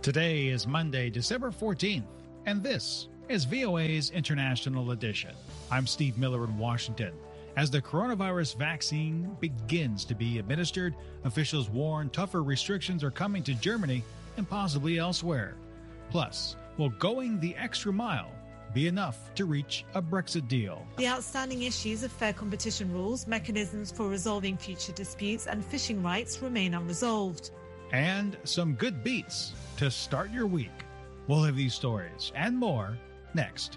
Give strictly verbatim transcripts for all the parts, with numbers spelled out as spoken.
Today is Monday, December fourteenth, and this is V O A's International Edition. I'm Steve Miller in Washington. As the coronavirus vaccine begins to be administered, officials warn tougher restrictions are coming to Germany and possibly elsewhere. Plus, will going the extra mile be enough to reach a Brexit deal? The outstanding issues of fair competition rules, mechanisms for resolving future disputes, and fishing rights remain unresolved. And some good beats to start your week. We'll have these stories and more next.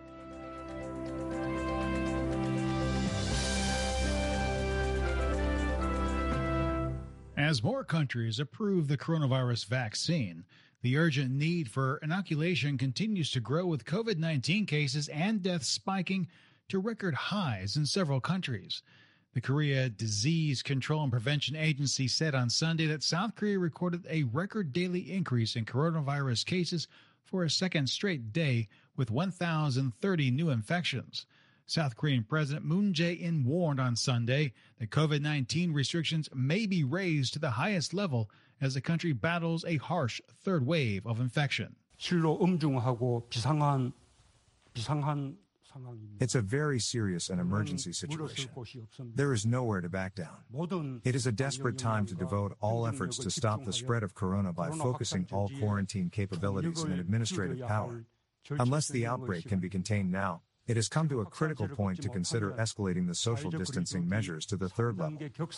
As more countries approve the coronavirus vaccine, the urgent need for inoculation continues to grow, with COVID nineteen cases and deaths spiking to record highs in several countries. The Korea Disease Control and Prevention Agency said on Sunday that South Korea recorded a record daily increase in coronavirus cases for a second straight day, with one thousand thirty new infections. South Korean President Moon Jae-in warned on Sunday that COVID nineteen restrictions may be raised to the highest level as the country battles a harsh third wave of infection. 실로 엄중하고 비상한 비상한 It's a very serious and emergency situation. There is nowhere to back down. It is a desperate time to devote all efforts to stop the spread of corona by focusing all quarantine capabilities and administrative power. Unless the outbreak can be contained now, it has come to a critical point to consider escalating the social distancing measures to the third level.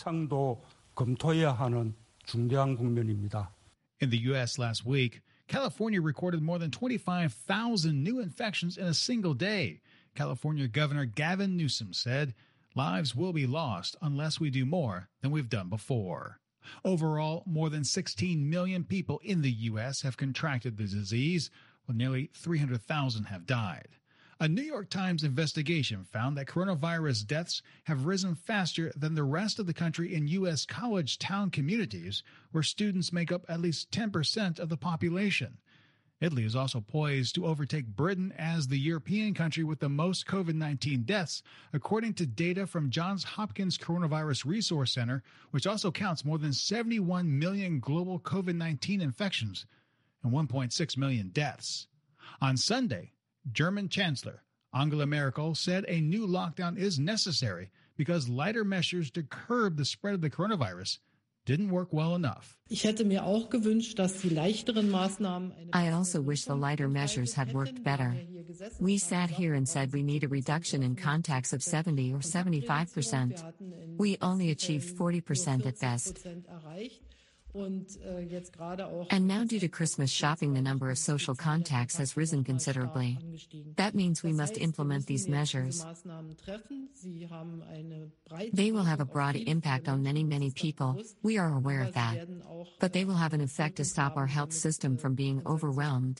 In the U S last week, California recorded more than twenty-five thousand new infections in a single day. California Governor Gavin Newsom said, "Lives will be lost unless we do more than we've done before." Overall, more than sixteen million people in the U S have contracted the disease, while nearly three hundred thousand have died. A New York Times investigation found that coronavirus deaths have risen faster than the rest of the country in U S college town communities, where students make up at least ten percent of the population. Italy is also poised to overtake Britain as the European country with the most COVID nineteen deaths, according to data from Johns Hopkins Coronavirus Resource Center, which also counts more than seventy-one million global COVID nineteen infections and one point six million deaths. On Sunday, German Chancellor Angela Merkel said a new lockdown is necessary because lighter measures to curb the spread of the coronavirus didn't work well enough. I also wish the lighter measures had worked better. We sat here and said we need a reduction in contacts of seventy or seventy-five percent. We only achieved forty percent at best. And now, due to Christmas shopping, the number of social contacts has risen considerably. That means we must implement these measures. They will have a broad impact on many, many people. We are aware of that. But they will have an effect to stop our health system from being overwhelmed.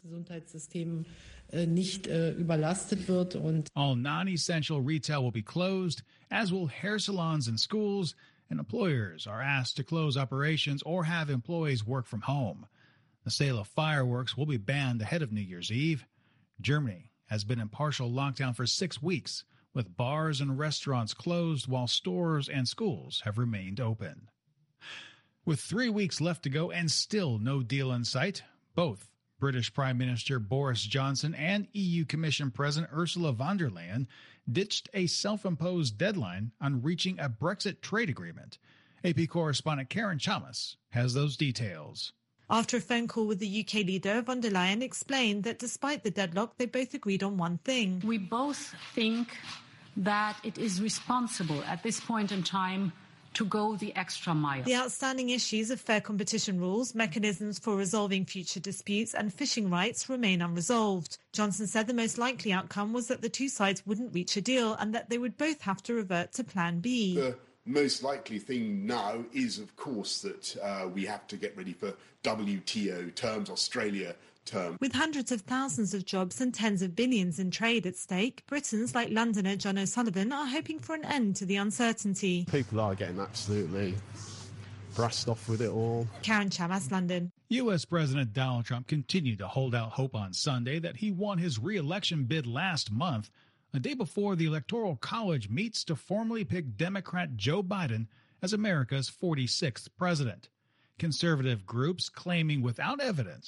All non-essential retail will be closed, as will hair salons and schools, and employers are asked to close operations or have employees work from home. The sale of fireworks will be banned ahead of New Year's Eve. Germany has been in partial lockdown for six weeks, with bars and restaurants closed while stores and schools have remained open. With three weeks left to go and still no deal in sight, both British Prime Minister Boris Johnson and E U Commission President Ursula von der Leyen ditched a self-imposed deadline on reaching a Brexit trade agreement. A P correspondent Karen Chamas has those details. After a phone call with the U K leader, von der Leyen explained that despite the deadlock, they both agreed on one thing. We both think that it is responsible at this point in time to go the extra mile. The outstanding issues of fair competition rules, mechanisms for resolving future disputes, and fishing rights remain unresolved. Johnson said the most likely outcome was that the two sides wouldn't reach a deal and that they would both have to revert to Plan B. The most likely thing now is, of course, that uh, we have to get ready for W T O terms, Australia term. With hundreds of thousands of jobs and tens of billions in trade at stake, Britons like Londoner John O'Sullivan are hoping for an end to the uncertainty. People are getting absolutely brassed off with it all. Karen Chamas, London. U S. President Donald Trump continued to hold out hope on Sunday that he won his re-election bid last month, a day before the Electoral College meets to formally pick Democrat Joe Biden as America's forty-sixth president. Conservative groups claiming without evidence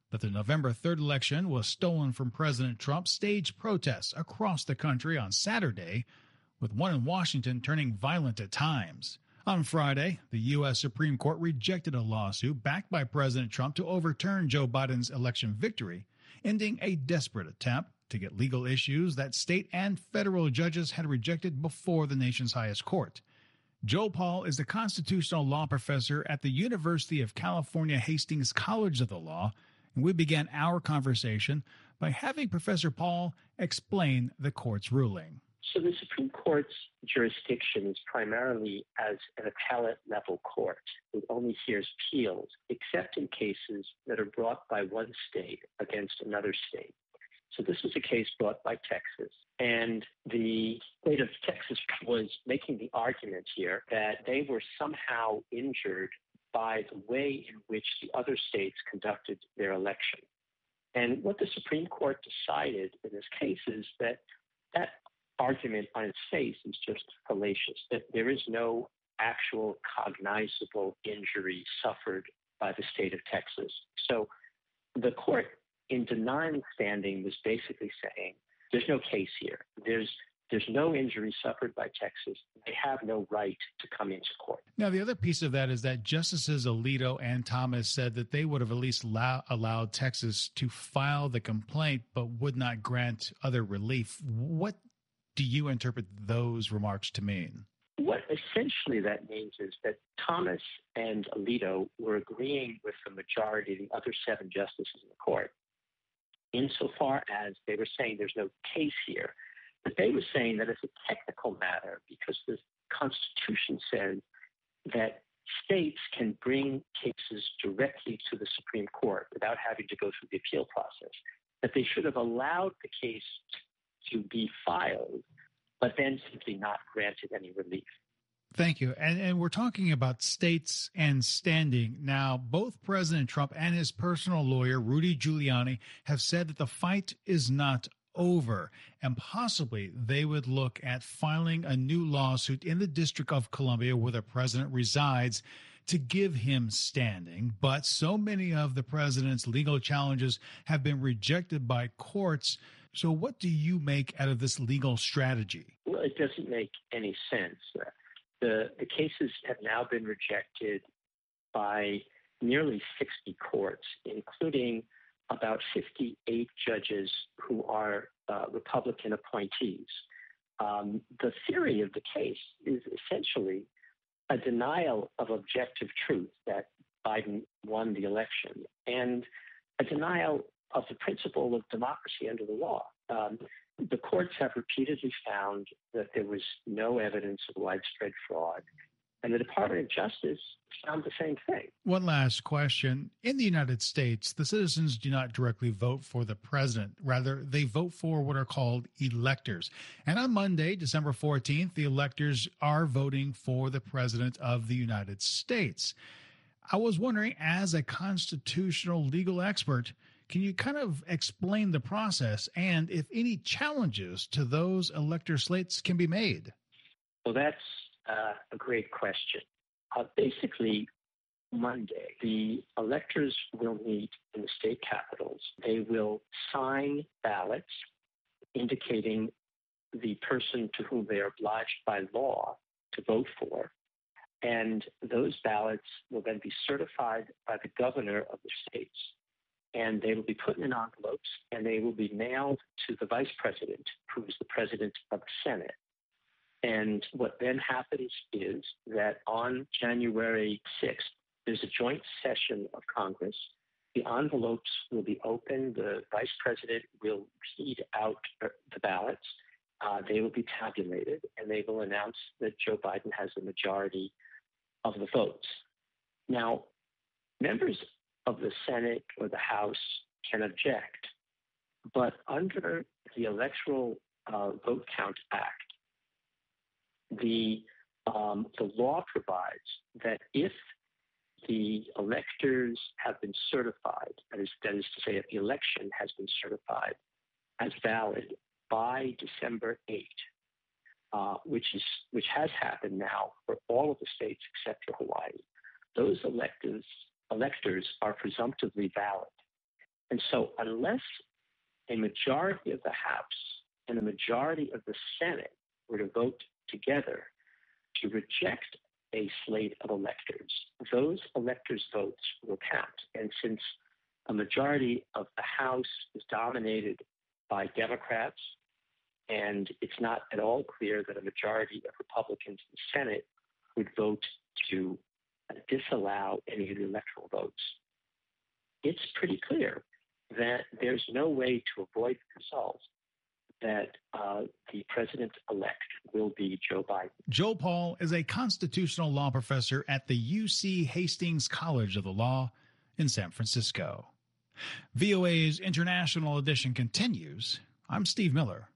That the November third election was stolen from President Trump staged protests across the country on Saturday, with one in Washington turning violent at times. On Friday, the U S Supreme Court rejected a lawsuit backed by President Trump to overturn Joe Biden's election victory, ending a desperate attempt to get legal issues that state and federal judges had rejected before the nation's highest court. Joe Paul is a constitutional law professor at the University of California Hastings College of the Law, and we began our conversation by having Professor Paul explain the court's ruling. So the Supreme Court's jurisdiction is primarily as an appellate level court. It only hears appeals, except in cases that are brought by one state against another state. So this was a case brought by Texas, and the state of Texas was making the argument here that they were somehow injured by the way in which the other states conducted their election. And what the Supreme Court decided in this case is that that argument on its face is just fallacious, that there is no actual cognizable injury suffered by the state of Texas. So the court, in denying standing, was basically saying there's no case here. There's there's no injury suffered by Texas. They have no right to come into court. Now, the other piece of that is that Justices Alito and Thomas said that they would have at least allow, allowed Texas to file the complaint, but would not grant other relief. What do you interpret those remarks to mean? What essentially that means is that Thomas and Alito were agreeing with the majority of the other seven justices in the court, insofar as they were saying there's no case here. But they were saying that it's a technical matter because the Constitution says that states can bring cases directly to the Supreme Court without having to go through the appeal process, that they should have allowed the case to be filed, but then simply not granted any relief. Thank you. And, and we're talking about states and standing. Now, both President Trump and his personal lawyer, Rudy Giuliani, have said that the fight is not over, and possibly they would look at filing a new lawsuit in the District of Columbia where the president resides to give him standing. But so many of the president's legal challenges have been rejected by courts. So what do you make out of this legal strategy? Well, it doesn't make any sense. The, the cases have now been rejected by nearly sixty courts, including about fifty-eight judges who are uh, Republican appointees. Um, the theory of the case is essentially a denial of objective truth that Biden won the election and a denial of the principle of democracy under the law. Um, the courts have repeatedly found that there was no evidence of widespread fraud, and the Department of Justice found the same thing. One last question. In the United States, the citizens do not directly vote for the president. Rather, they vote for what are called electors. And on Monday, December fourteenth, the electors are voting for the president of the United States. I was wondering, as a constitutional legal expert, can you kind of explain the process and if any challenges to those elector slates can be made? Well, that's uh, a great question. Uh, basically, Monday, the electors will meet in the state capitals. They will sign ballots indicating the person to whom they are obliged by law to vote for. And those ballots will then be certified by the governor of the states. And they will be put in envelopes, and they will be mailed to the vice president, who is the president of the Senate. And what then happens is that on January sixth, there's a joint session of Congress. The envelopes will be opened. The vice president will read out the ballots. Uh, they will be tabulated, and they will announce that Joe Biden has a majority of the votes. Now, members of the Senate or the House can object, but under the Electoral uh, Vote Count Act, the um, the law provides that if the electors have been certified, that is, that is to say, if the election has been certified as valid by December eighth, uh, which is which has happened now for all of the states except for Hawaii, those electors electors are presumptively valid. And so unless a majority of the House and a majority of the Senate were to vote together to reject a slate of electors, those electors' votes will count. And since a majority of the House is dominated by Democrats, and it's not at all clear that a majority of Republicans in the Senate would vote to disallow any of the electoral votes, it's pretty clear that there's no way to avoid the result that uh, the president-elect will be Joe Biden. Joe Paul is a constitutional law professor at the U C Hastings College of the Law in San Francisco. V O A's International Edition continues. I'm Steve Miller.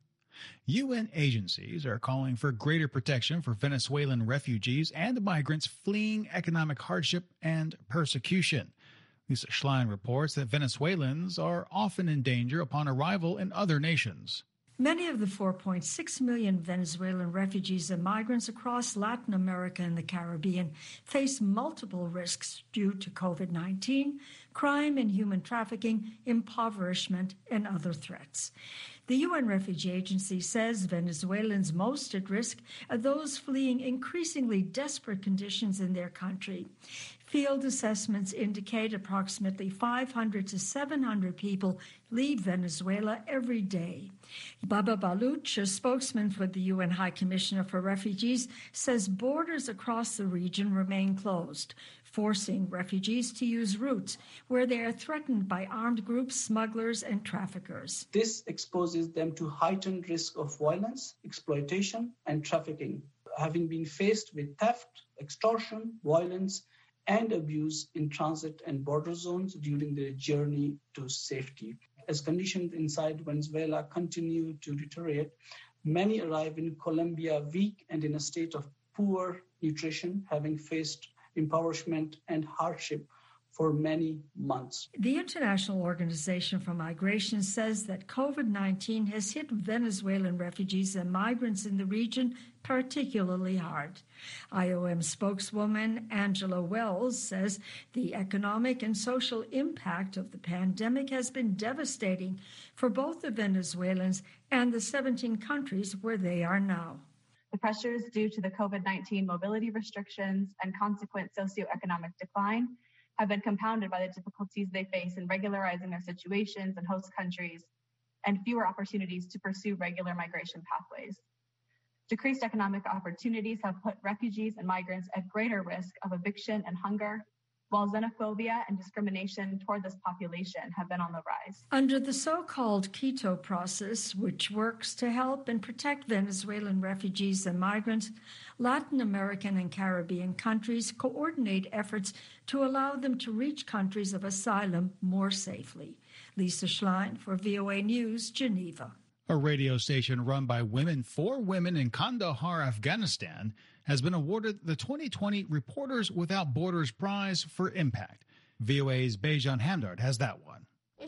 U N agencies are calling for greater protection for Venezuelan refugees and migrants fleeing economic hardship and persecution. Lisa Schlein reports that Venezuelans are often in danger upon arrival in other nations. Many of the four point six million Venezuelan refugees and migrants across Latin America and the Caribbean face multiple risks due to COVID nineteen, crime and human trafficking, impoverishment, and other threats. The U N Refugee Agency says Venezuelans most at risk are those fleeing increasingly desperate conditions in their country. Field assessments indicate approximately five hundred to seven hundred people leave Venezuela every day. Baba Baluch, a spokesman for the U N High Commissioner for Refugees, says borders across the region remain closed, forcing refugees to use routes where they are threatened by armed groups, smugglers, and traffickers. This exposes them to heightened risk of violence, exploitation, and trafficking, having been faced with theft, extortion, violence, and abuse in transit and border zones during their journey to safety. As conditions inside Venezuela continue to deteriorate, many arrive in Colombia weak and in a state of poor nutrition, having faced impoverishment and hardship for many months. The International Organization for Migration says that COVID nineteen has hit Venezuelan refugees and migrants in the region particularly hard. I O M spokeswoman Angela Wells says the economic and social impact of the pandemic has been devastating for both the Venezuelans and the seventeen countries where they are now. The pressures due to the COVID nineteen mobility restrictions and consequent socioeconomic decline have been compounded by the difficulties they face in regularizing their situations in host countries and fewer opportunities to pursue regular migration pathways. Decreased economic opportunities have put refugees and migrants at greater risk of eviction and hunger, while xenophobia and discrimination toward this population have been on the rise. Under the so-called Quito process, which works to help and protect Venezuelan refugees and migrants, Latin American and Caribbean countries coordinate efforts to allow them to reach countries of asylum more safely. Lisa Schlein for V O A News, Geneva. A radio station run by women for women in Kandahar, Afghanistan, has been awarded the twenty twenty Reporters Without Borders Prize for Impact. V O A's Bejan Hamdard has that one.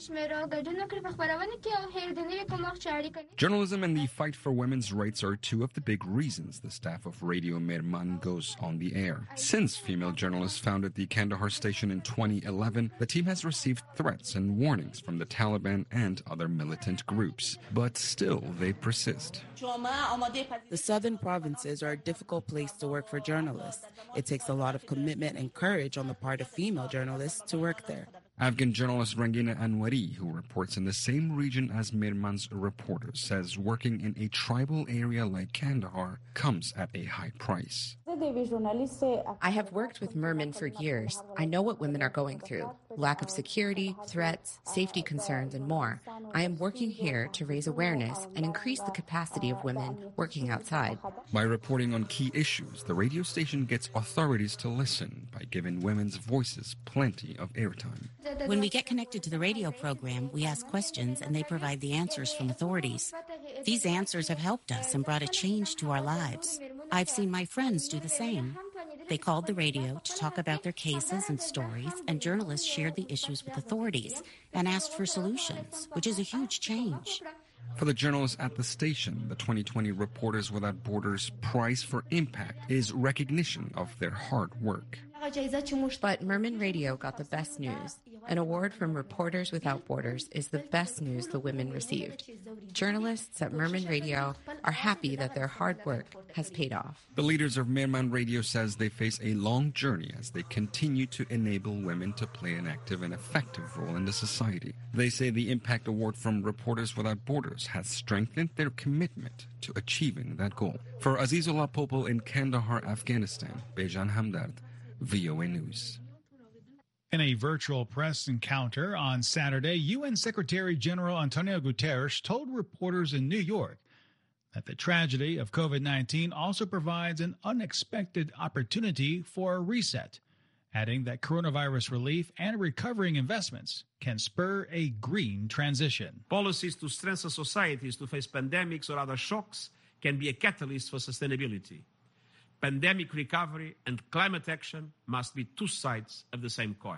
Journalism and the fight for women's rights are two of the big reasons the staff of Radio Merman goes on the air. Since female journalists founded the Kandahar station in twenty eleven, the team has received threats and warnings from the Taliban and other militant groups. But still, they persist. The southern provinces are a difficult place to work for journalists. It takes a lot of commitment and courage on the part of female journalists to work there. Afghan journalist Rangina Anwari, who reports in the same region as Merman's reporters, says working in a tribal area like Kandahar comes at a high price. I have worked with Merman for years. I know what women are going through. Lack of security, threats, safety concerns, and more. I am working here to raise awareness and increase the capacity of women working outside. By reporting on key issues, the radio station gets authorities to listen by giving women's voices plenty of airtime. When we get connected to the radio program, we ask questions and they provide the answers from authorities. These answers have helped us and brought a change to our lives. I've seen my friends do the same. They called the radio to talk about their cases and stories, and journalists shared the issues with authorities and asked for solutions, which is a huge change. For the journalists at the station, the twenty twenty Reporters Without Borders Prize for Impact is recognition of their hard work. But Merman Radio got the best news. An award from Reporters Without Borders is the best news the women received. Journalists at Merman Radio are happy that their hard work has paid off. The leaders of Merman Radio says they face a long journey as they continue to enable women to play an active and effective role in the society. They say the Impact Award from Reporters Without Borders has strengthened their commitment to achieving that goal. For Azizullah Popol in Kandahar, Afghanistan, Bejan Hamdard, V O A News. In a virtual press encounter on Saturday, U N Secretary General Antonio Guterres told reporters in New York that the tragedy of COVID nineteen also provides an unexpected opportunity for a reset, adding that coronavirus relief and recovering investments can spur a green transition. Policies to strengthen societies to face pandemics or other shocks can be a catalyst for sustainability. Pandemic recovery and climate action must be two sides of the same coin.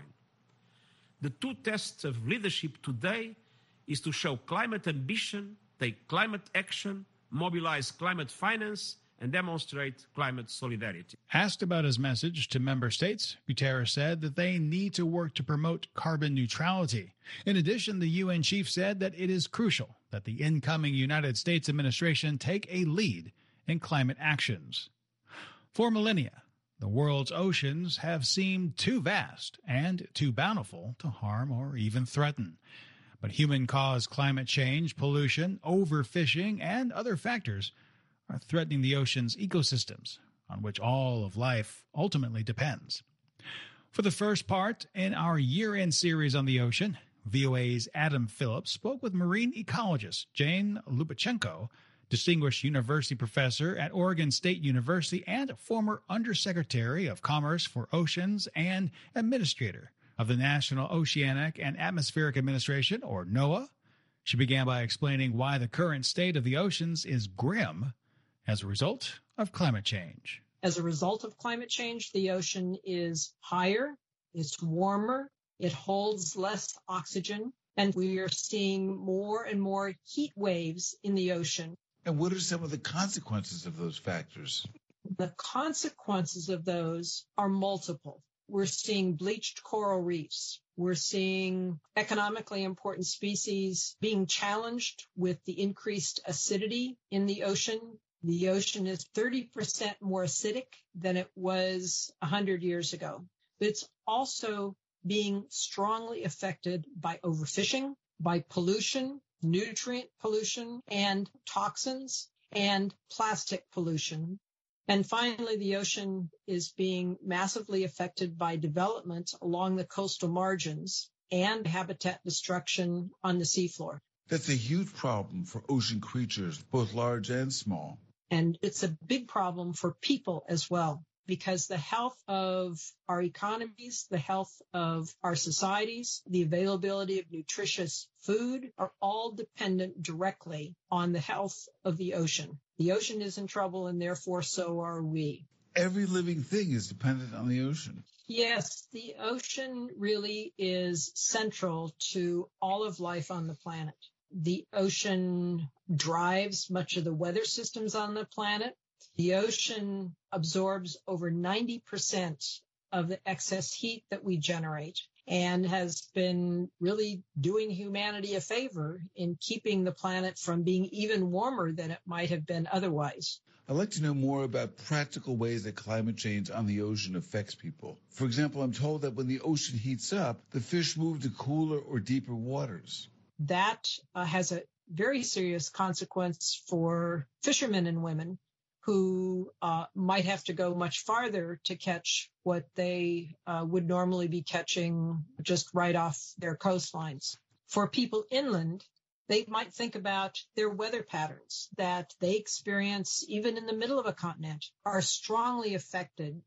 The two tests of leadership today is to show climate ambition, take climate action, mobilize climate finance, and demonstrate climate solidarity. Asked about his message to member states, Guterres said that they need to work to promote carbon neutrality. In addition, the U N chief said that it is crucial that the incoming United States administration take a lead in climate actions. For millennia, the world's oceans have seemed too vast and too bountiful to harm or even threaten. But human-caused climate change, pollution, overfishing, and other factors are threatening the ocean's ecosystems, on which all of life ultimately depends. For the first part in our year-end series on the ocean, V O A's Adam Phillips spoke with marine ecologist Jane Lubachenko, Distinguished University Professor at Oregon State University and former Undersecretary of Commerce for Oceans and Administrator of the National Oceanic and Atmospheric Administration, or NOAA. She began by explaining why the current state of the oceans is grim as a result of climate change. As a result of climate change, the ocean is higher, it's warmer, it holds less oxygen, and we are seeing more and more heat waves in the ocean. And what are some of the consequences of those factors? The consequences of those are multiple. We're seeing bleached coral reefs. We're seeing economically important species being challenged with the increased acidity in the ocean. The ocean is thirty percent more acidic than it was one hundred years ago. But it's also being strongly affected by overfishing, by pollution, nutrient pollution, and toxins, and plastic pollution. And finally, the ocean is being massively affected by development along the coastal margins and habitat destruction on the seafloor. That's a huge problem for ocean creatures, both large and small. And it's a big problem for people as well, because the health of our economies, the health of our societies, the availability of nutritious food are all dependent directly on the health of the ocean. The ocean is in trouble, and therefore so are we. Every living thing is dependent on the ocean. Yes, the ocean really is central to all of life on the planet. The ocean drives much of the weather systems on the planet. The ocean absorbs over ninety percent of the excess heat that we generate and has been really doing humanity a favor in keeping the planet from being even warmer than it might have been otherwise. I'd like to know more about practical ways that climate change on the ocean affects people. For example, I'm told that when the ocean heats up, the fish move to cooler or deeper waters. That uh, has a very serious consequence for fishermen and women who uh, might have to go much farther to catch what they uh, would normally be catching just right off their coastlines. For people inland, they might think about their weather patterns that they experience even in the middle of a continent are strongly affected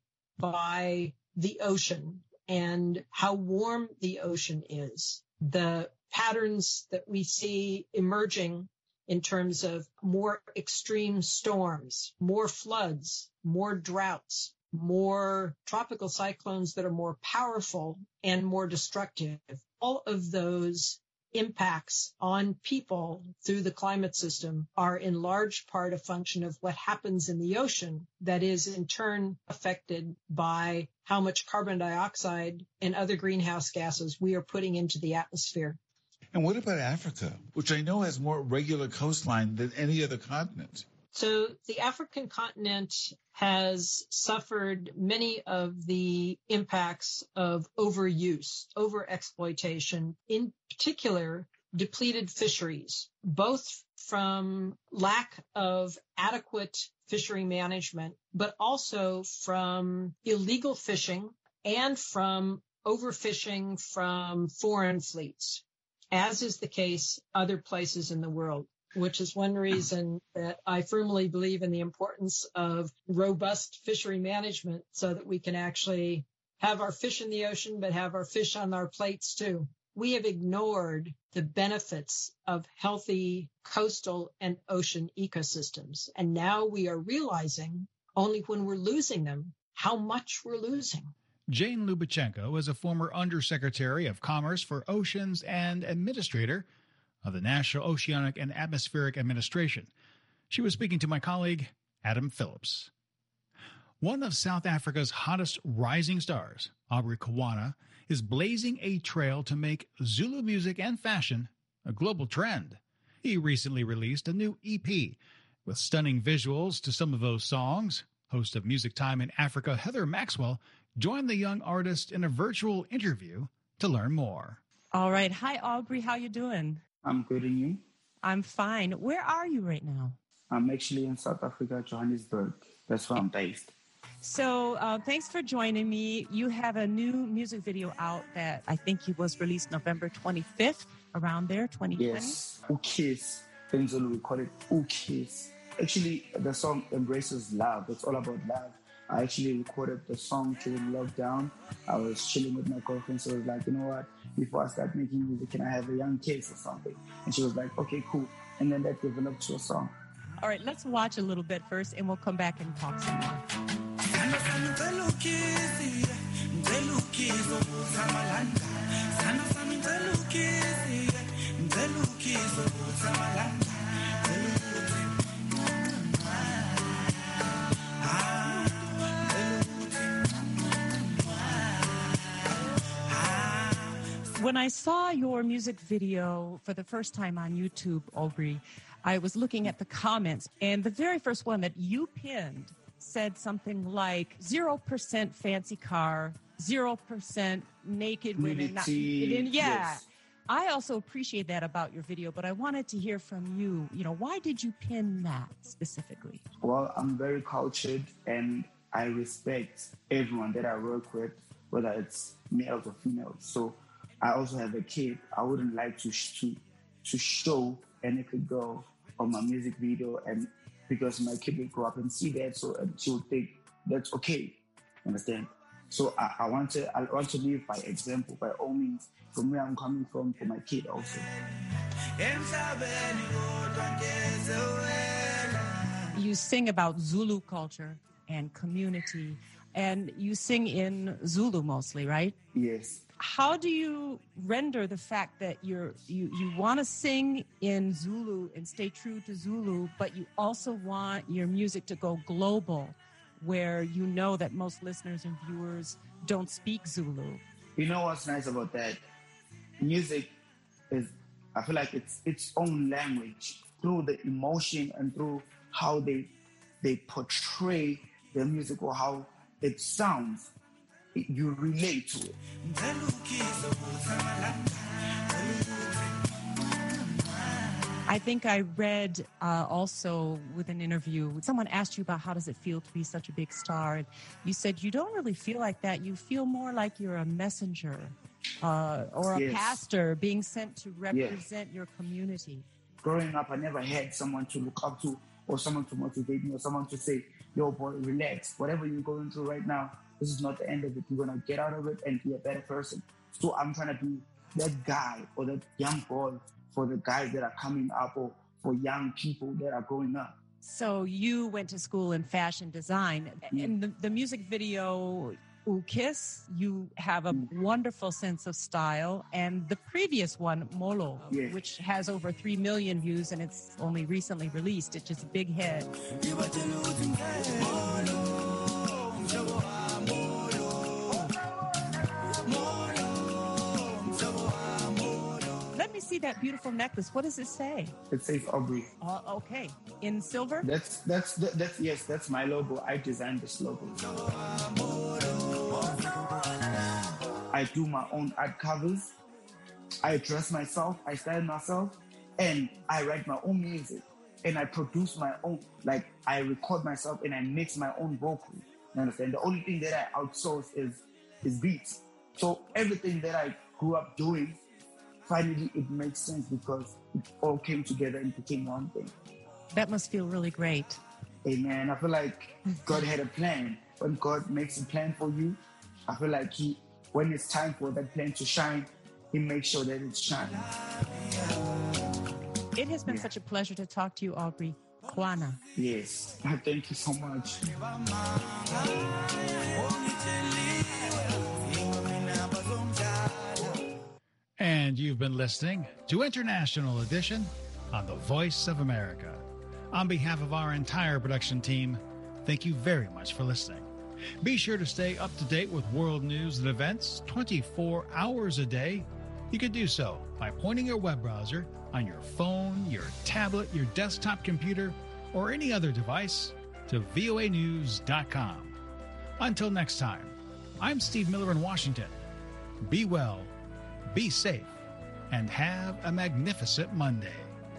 by the ocean and how warm the ocean is. The patterns that we see emerging in terms of more extreme storms, more floods, more droughts, more tropical cyclones that are more powerful and more destructive. All of those impacts on people through the climate system are in large part a function of what happens in the ocean that is in turn affected by how much carbon dioxide and other greenhouse gases we are putting into the atmosphere. And what about Africa, which I know has more regular coastline than any other continent? So the African continent has suffered many of the impacts of overuse, overexploitation, in particular depleted fisheries, both from lack of adequate fishery management, but also from illegal fishing and from overfishing from foreign fleets, as is the case other places in the world, which is one reason that I firmly believe in the importance of robust fishery management so that we can actually have our fish in the ocean, but have our fish on our plates too. We have ignored the benefits of healthy coastal and ocean ecosystems. And now we are realizing only when we're losing them, how much we're losing. Jane Lubachenko is a former Undersecretary of Commerce for Oceans and Administrator of the National Oceanic and Atmospheric Administration. She was speaking to my colleague, Adam Phillips. One of South Africa's hottest rising stars, Aubrey Kawana, is blazing a trail to make Zulu music and fashion a global trend. He recently released a new E P with stunning visuals to some of those songs. Host of Music Time in Africa, Heather Maxwell, joined the young artist in a virtual interview to learn more. All right. Hi, Aubrey. How you doing? I'm good, and you? I'm fine. Where are you right now? I'm actually in South Africa, Johannesburg. That's where I'm based. So uh, thanks for joining me. You have a new music video out that I think it was released November twenty-fifth, around there, twenty twenty? Yes, Ukis. In Zulu, we call it Ukis. Actually, the song embraces love. It's all about love. I actually recorded the song during lockdown. I was chilling with my girlfriend, so I was like, you know what, before I start making music, can I have a young kiss or something? And she was like, okay, cool. And then that developed to a song. All right, let's watch a little bit first, and we'll come back and talk some more. When I saw your music video for the first time on YouTube, Aubrey, I was looking at the comments, and the very first one that you pinned said something like zero percent fancy car, zero percent naked women. Not, yeah. Yes. I also appreciate that about your video, but I wanted to hear from you. You know, why did you pin that specifically? Well, I'm very cultured, and I respect everyone that I work with, whether it's males or females. So I also have a kid. I wouldn't like to sh- to, to show a naked girl on my music video, and because my kid will grow up and see that, so and she'll think that's okay. Understand? So I, I want to I want to live by example, by all means, from where I'm coming from, for my kid also. You sing about Zulu culture and community, and you sing in Zulu mostly, right? Yes. How do you render the fact that you're you, you want to sing in Zulu and stay true to Zulu, but you also want your music to go global, where you know that most listeners and viewers don't speak Zulu? You know what's nice about that? Music is, I feel like it's its own language through the emotion and through how they they portray the music or how it sounds. You relate to it. I think I read uh, also with an interview, someone asked you about how does it feel to be such a big star. And you said you don't really feel like that. You feel more like you're a messenger uh, or a yes. pastor being sent to represent yes. your community. Growing up, I never had someone to look up to or someone to motivate me or someone to say, yo, boy, relax. Whatever you're going through right now, this is not the end of it. You're going to get out of it and be a better person. So I'm trying to be that guy or that young boy for the guys that are coming up or for young people that are growing up. So you went to school in fashion design. Mm. And the, the music video Ukis, you have a wonderful sense of style. And the previous one, Molo, yes. which has over three million views and it's only recently released. It's just a big hit. Let me see that beautiful necklace. What does it say? It says Aubrey. Uh, okay. In silver? That's, that's, that's, yes, that's my logo. I designed this logo. I do my own art covers. I dress myself. I style myself. And I write my own music. And I produce my own, like, I record myself and I mix my own vocal. You understand? The only thing that I outsource is, is beats. So everything that I grew up doing, finally it makes sense because it all came together and became one thing. That must feel really great. Amen. I feel like God had a plan. When God makes a plan for you, I feel like he, when it's time for that plan to shine, he makes sure that it's shining. It has been yeah. such a pleasure to talk to you, Aubrey. Kwana. Yes. Thank you so much. And you've been listening to International Edition on the Voice of America. On behalf of our entire production team, thank you very much for listening. Be sure to stay up to date with world news and events twenty-four hours a day. You can do so by pointing your web browser on your phone, your tablet, your desktop computer, or any other device to V O A news dot com. Until next time, I'm Steve Miller in Washington. Be well, be safe, and have a magnificent Monday.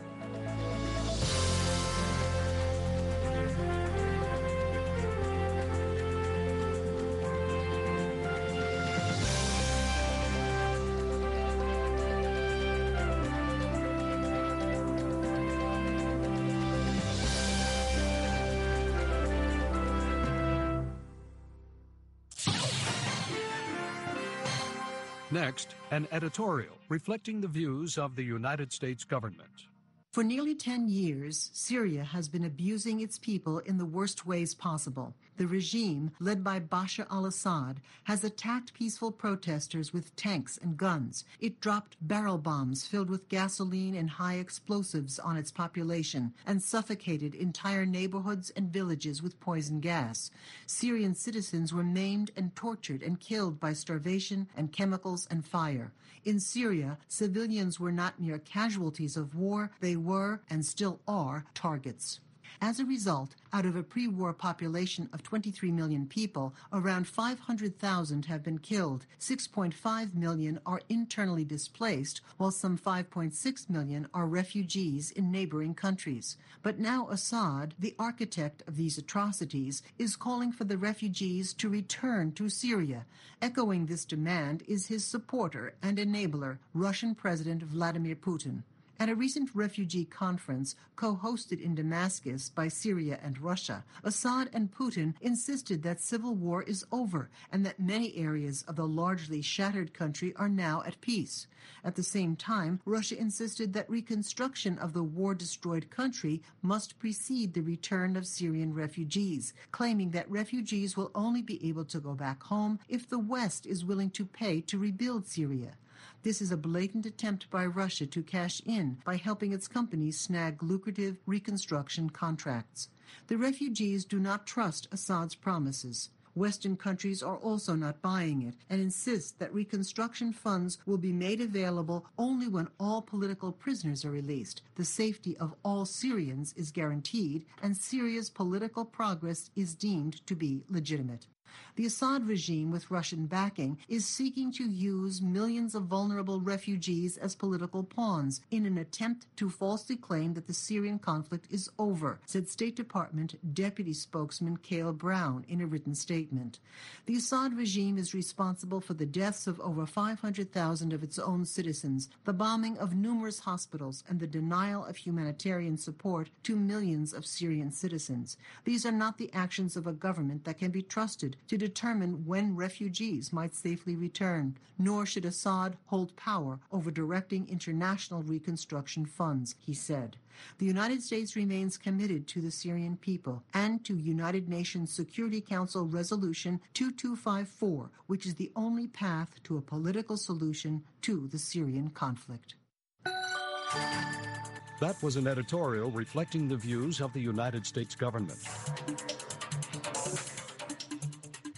Next, an editorial reflecting the views of the United States government. For nearly ten years, Syria has been abusing its people in the worst ways possible. The regime, led by Bashar al-Assad, has attacked peaceful protesters with tanks and guns. It dropped barrel bombs filled with gasoline and high explosives on its population and suffocated entire neighborhoods and villages with poison gas. Syrian citizens were maimed and tortured and killed by starvation and chemicals and fire. In Syria, civilians were not mere casualties of war, they were, and still are, targets. As a result, out of a pre-war population of twenty-three million people, around five hundred thousand have been killed, six point five million are internally displaced, while some five point six million are refugees in neighboring countries. But now Assad, the architect of these atrocities, is calling for the refugees to return to Syria. Echoing this demand is his supporter and enabler, Russian President Vladimir Putin. At a recent refugee conference co-hosted in Damascus by Syria and Russia, Assad and Putin insisted that civil war is over and that many areas of the largely shattered country are now at peace. At the same time, Russia insisted that reconstruction of the war-destroyed country must precede the return of Syrian refugees, claiming that refugees will only be able to go back home if the West is willing to pay to rebuild Syria. This is a blatant attempt by Russia to cash in by helping its companies snag lucrative reconstruction contracts. The refugees do not trust Assad's promises. Western countries are also not buying it and insist that reconstruction funds will be made available only when all political prisoners are released, the safety of all Syrians is guaranteed, and Syria's political progress is deemed to be legitimate. The Assad regime, with Russian backing, is seeking to use millions of vulnerable refugees as political pawns in an attempt to falsely claim that the Syrian conflict is over, said State Department Deputy Spokesman Cale Brown in a written statement. The Assad regime is responsible for the deaths of over five hundred thousand of its own citizens, the bombing of numerous hospitals, and the denial of humanitarian support to millions of Syrian citizens. These are not the actions of a government that can be trusted to determine when refugees might safely return, nor should Assad hold power over directing international reconstruction funds, he said. The United States remains committed to the Syrian people and to United Nations Security Council Resolution two two five four, which is the only path to a political solution to the Syrian conflict. That was an editorial reflecting the views of the United States government.